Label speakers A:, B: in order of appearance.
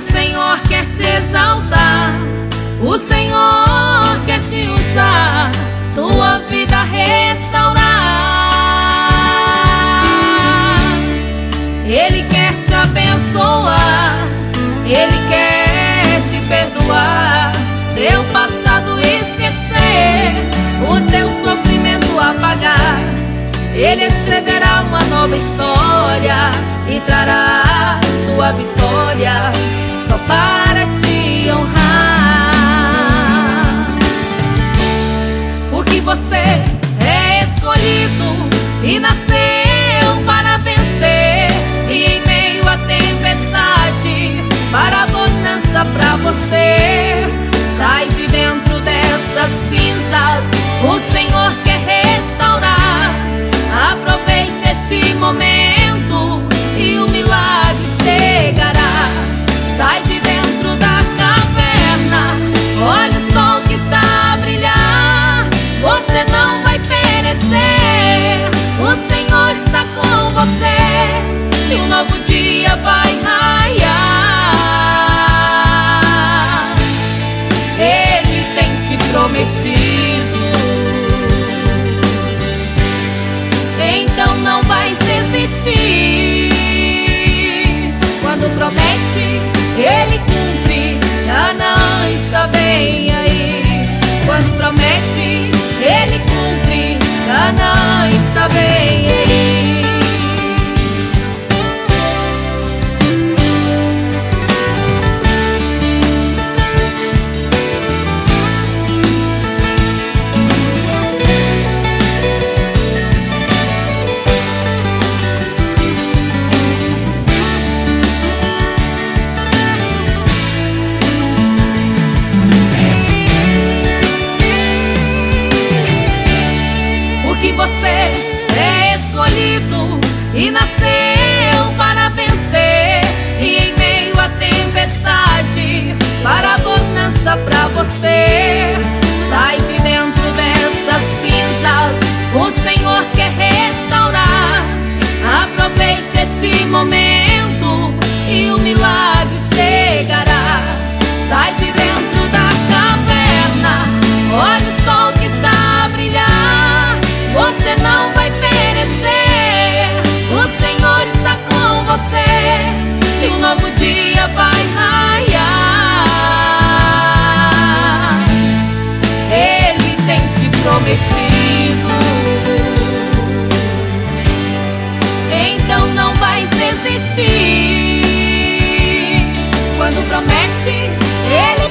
A: Senhor quer te exaltar, o Senhor quer te usar, sua vida restaurar. Ele quer te abençoar, Ele quer te perdoar, teu passado esquecer, o teu sofrimento apagar. Ele escreverá uma nova história e trará tua vitória só para te honrar. Porque você é escolhido e nasceu para vencer, e em meio à tempestade, para bonança pra você. Sai de dentro dessas cinzas, o Senhor quer restaurar. Aproveite este momento e o milagre chegará. Sai de dentro da caverna, olha o sol que está a brilhar. Você não vai perecer, o Senhor está com você, e um novo dia vai raiar. Ele tem te prometido, então não vais desistir. Quando promete, Ele cumpre. Canaã está bem aí. Quando promete, Ele cumpre. Canaã está bem aí. Você é escolhido e nasceu para vencer, e em meio à tempestade, para a bonança pra você. Sai de dentro dessas cinzas, o Senhor quer restaurar. Aproveite este momento e o milagre chegará. Sai de dentro da caverna, olha o sol que está a brilhar. Você não vai perecer, o Senhor está com você, e um novo dia vai raiar. Ele tem te prometido, então não vais desistir. Quando promete, Ele